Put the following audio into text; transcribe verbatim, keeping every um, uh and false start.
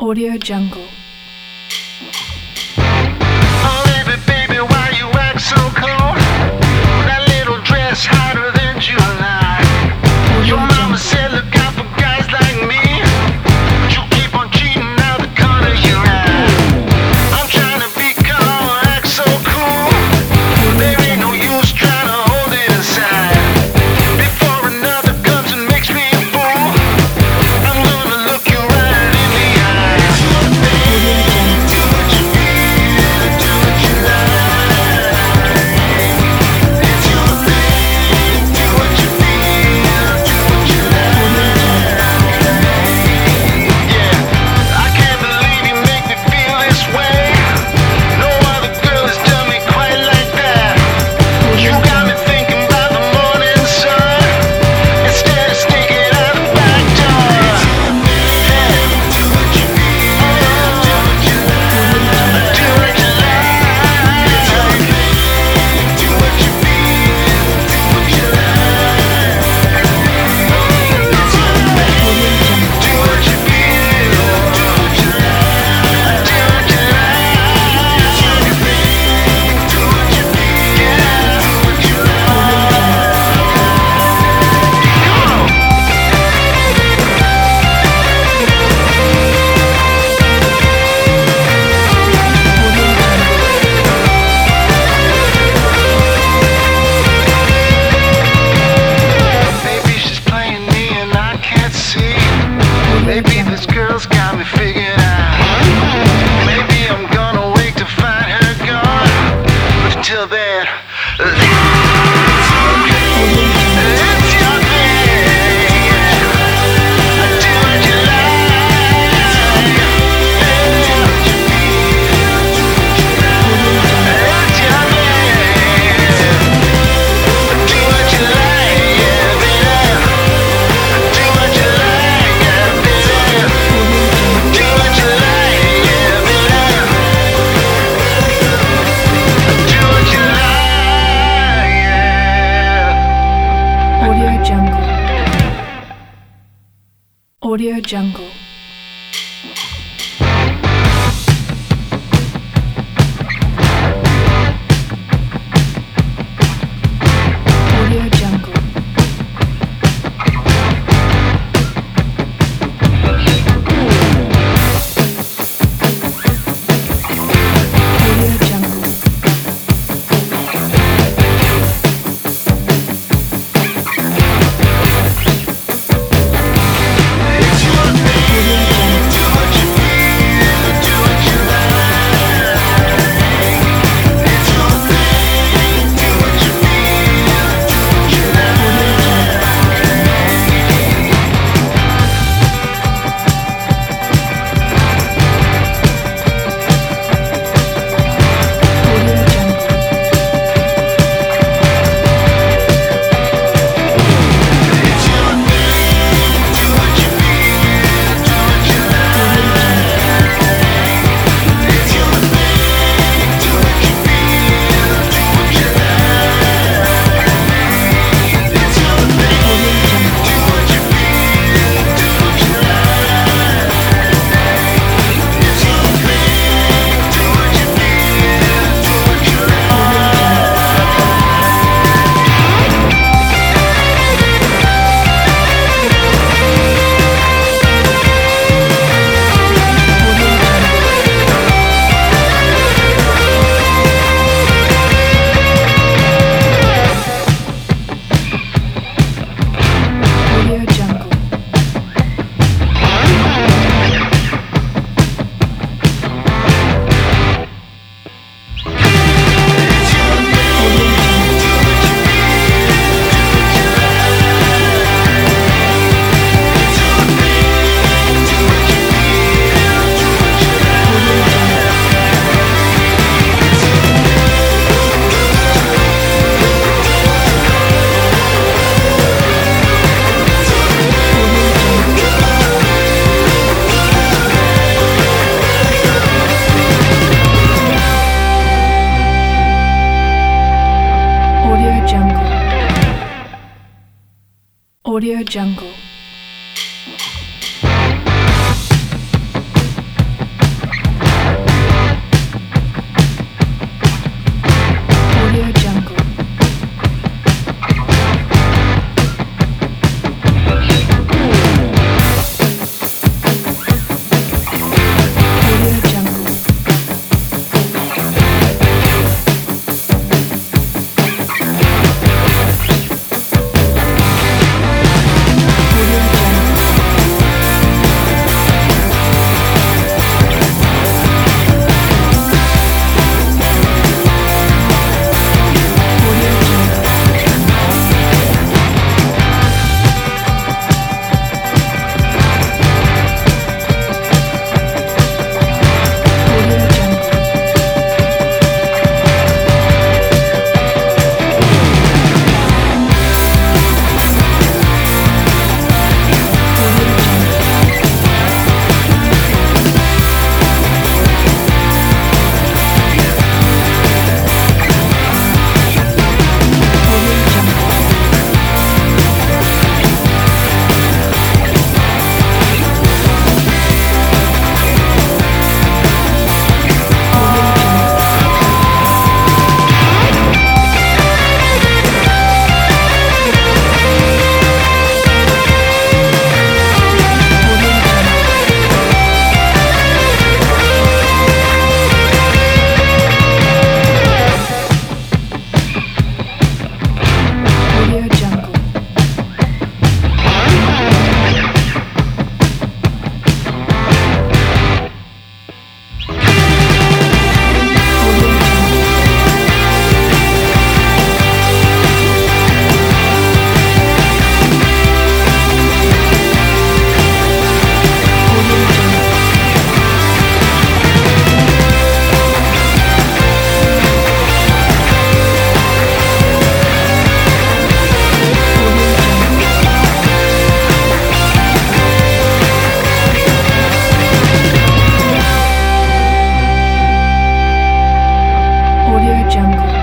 Audio Jungle. Oh, baby, baby, why you act so cold? That little dress hotter than July. Your mama said look out for guys like me, but you keep on cheating out the corner of your eye. I'm trying to be calm, act so cool. There ain't no use trying to hold it inside. Before another comes and makes me a fool, I'm gonna look you right in the eye. Do what you feel, do what you like. It's your thing. Do what you feel, do what you like. Yeah, I can't believe you make me feel this way. No other girl has done me quite like that. You got me thinking about the morning sun instead of sneaking out the back door. Hey, do what you feel, do what you like. Do what you like. Do what you feel, do what you like. Do what you feel, do what you like. Do what you like. Do what you feel, yeah. Do what you like. Come on. Maybe she's playing me and I can't see. Maybe this girl's got me figured out. Maybe I'm gonna wait to find her gone. But until then, it's your thing. Do what you like. It's your thing. Do what you like, yeah, baby. Do what you like, yeah, baby. Do what you like, yeah, baby. Do what you like, yeah. Audio Jungle. Audio Jungle. Audio Jungle. Audio Jungle. It's your thing. Do what you feel, do what you like. It's your thing. Do what you feel, do what you like. Audio Jungle. It's your thing. Do what you feel, do what you like. It's your thing. Do what you feel, do what you like. It's your thing. Do what you feel, do what you like. It's your thing. Do what you feel, do what you Audio Jungle. Audio Jungle. Audio Jungle. Jungle.